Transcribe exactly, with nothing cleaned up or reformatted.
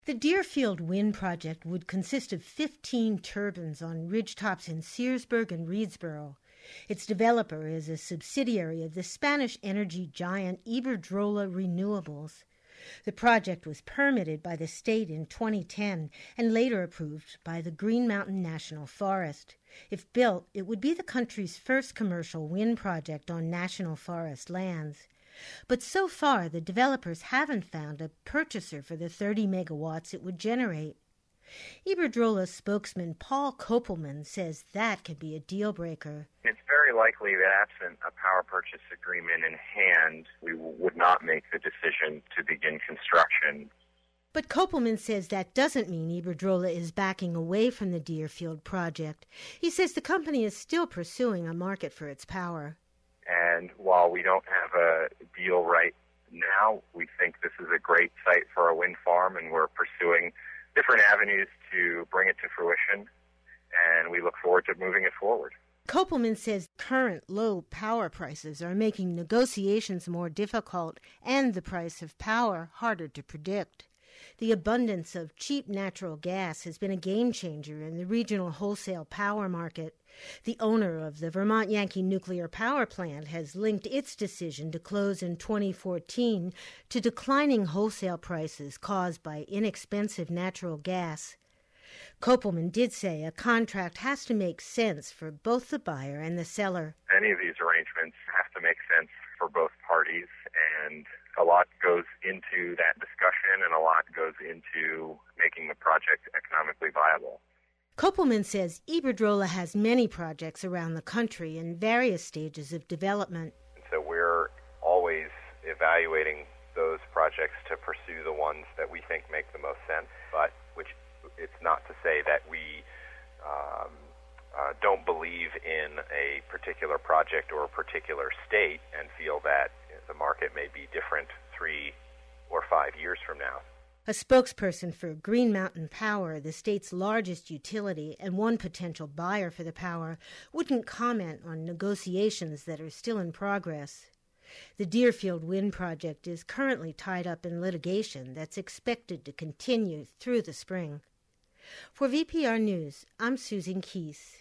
The Deerfield Wind Project would consist of fifteen turbines on ridgetops in Searsburg and Reedsboro. Its developer is a subsidiary of the Spanish energy giant Iberdrola Renewables. The project was permitted by the state in twenty ten and later approved by the Green Mountain National Forest. If built, it would be the country's first commercial wind project on national forest lands. But so far, the developers haven't found a purchaser for the thirty megawatts it would generate. Iberdrola spokesman Paul Kopelman says that could be a deal breaker. It's very likely that absent a power purchase agreement in hand, we w- would not make the decision to begin construction. But Kopelman says that doesn't mean Iberdrola is backing away from the Deerfield project. He says the company is still pursuing a market for its power. And while we don't have a deal right now, we think this is a great site for a wind farm, and we're pursuing different avenues to bring it to fruition, and we look forward to moving it forward. Kopelman says current low power prices are making negotiations more difficult and the price of power harder to predict. The abundance of cheap natural gas has been a game changer in the regional wholesale power market. The owner of the Vermont Yankee Nuclear Power Plant has linked its decision to close in twenty fourteen to declining wholesale prices caused by inexpensive natural gas. Kopelman did say a contract has to make sense for both the buyer and the seller. Any of these arrangements have to make sense for both parties, and a lot goes into that discussion and a lot goes into making the project economically viable. Kopelman says Iberdrola has many projects around the country in various stages of development. And so we're always evaluating those projects to pursue the ones that we think make the most sense, but which it's not to say that we um, uh, don't believe in a particular project or a particular state and feel that the market may be different three or five years from now. A spokesperson for Green Mountain Power, the state's largest utility and one potential buyer for the power, wouldn't comment on negotiations that are still in progress. The Deerfield Wind Project is currently tied up in litigation that's expected to continue through the spring. For V P R News, I'm Susan Keese.